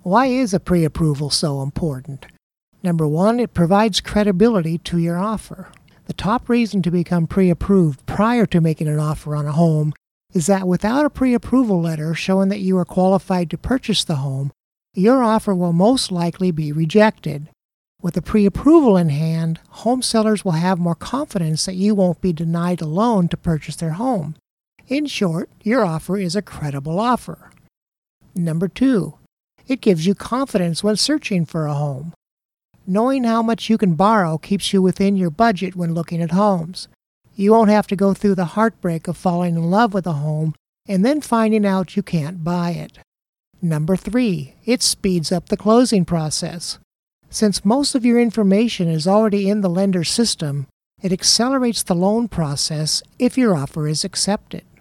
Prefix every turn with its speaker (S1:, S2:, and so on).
S1: Why is a pre-approval so important? Number one, it provides credibility to your offer. The top reason to become pre-approved prior to making an offer on a home is that without a pre-approval letter showing that you are qualified to purchase the home, your offer will most likely be rejected. With a pre-approval in hand, home sellers will have more confidence that you won't be denied a loan to purchase their home. In short, your offer is a credible offer. Number two, it gives you confidence when searching for a home. Knowing how much you can borrow keeps you within your budget when looking at homes. You won't have to go through the heartbreak of falling in love with a home and then finding out you can't buy it. Number three, it speeds up the closing process. Since most of your information is already in the lender's system, it accelerates the loan process if your offer is accepted.